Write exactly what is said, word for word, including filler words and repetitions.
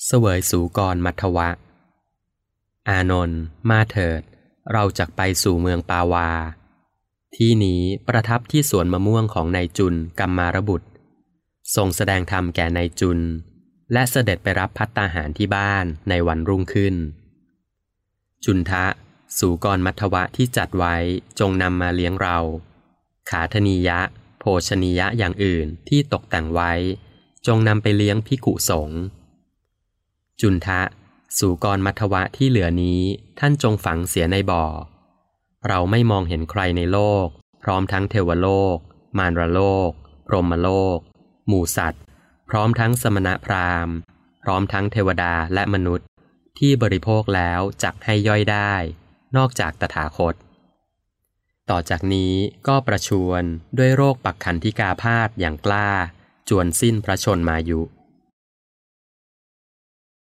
เสวยสูกรมัทวะอานนท์มาเถิดเราจักไปสู่เมืองปาวาที่นี้ประทับที่สวนมะม่วงของนายจุลกัมมารบุตรทรงแสดงธรรมแก่นายจุลและเสด็จไปรับภัตตาหารที่บ้านในวันรุ่งขึ้นจุนทะสูกรมัทวะที่จัดไว้จงนำมาเลี้ยงเราขาธนียะโภชนียะอย่างอื่นที่ตกแต่งไว้จงนำไปเลี้ยงภิกขุสงฆ์จุนทะสูกรมัทวะที่เหลือนี้ท่านจงฝังเสียในบ่อเราไม่มองเห็นใครในโลกพร้อมทั้งเทวโลกมารโลกพรหมโลกหมู่สัตว์พร้อมทั้งสมณพราหมณ์พร้อมทั้งเทวดาและมนุษย์ที่บริโภคแล้วจักให้ย่อยได้นอกจากตถาคตต่อจากนี้ก็ประชวรด้วยโรคปักขันธิกาพาธอย่างกล้าจวนสิ้นพระชนมายุ